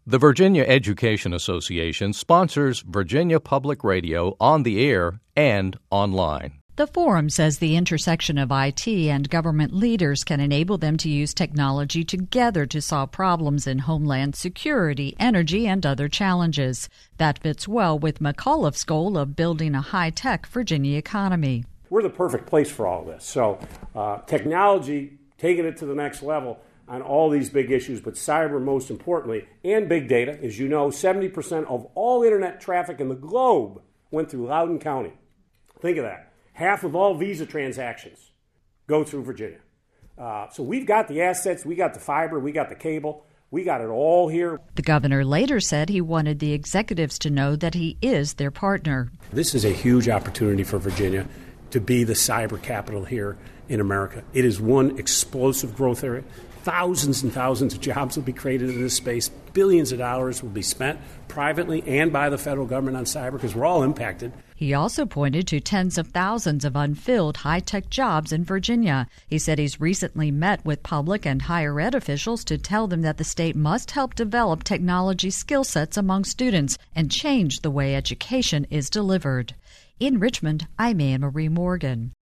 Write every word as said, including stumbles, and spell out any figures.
The Virginia Education Association sponsors Virginia Public Radio on the air and online. The forum says the intersection of I T and government leaders can enable them to use technology together to solve problems in homeland security, energy, and other challenges. That fits well with McAuliffe's goal of building a high-tech Virginia economy. We're the perfect place for all this. So uh, technology, taking it to the next level on all these big issues, but cyber most importantly, and big data. As you know, seventy percent of all internet traffic in the globe went through Loudoun County. Think of that. Half of all visa transactions go through Virginia. Uh, so we've got the assets, we got the fiber, we got the cable, we got it all here. The governor later said he wanted the executives to know that he is their partner. This is a huge opportunity for Virginia to be the cyber capital here in America. It is one explosive growth area. Thousands and thousands of jobs will be created in this space. Billions of dollars will be spent privately and by the federal government on cyber because we're all impacted. He also pointed to tens of thousands of unfilled high-tech jobs in Virginia. He said he's recently met with public and higher ed officials to tell them that the state must help develop technology skill sets among students and change the way education is delivered. In Richmond, I'm Anne Marie Morgan.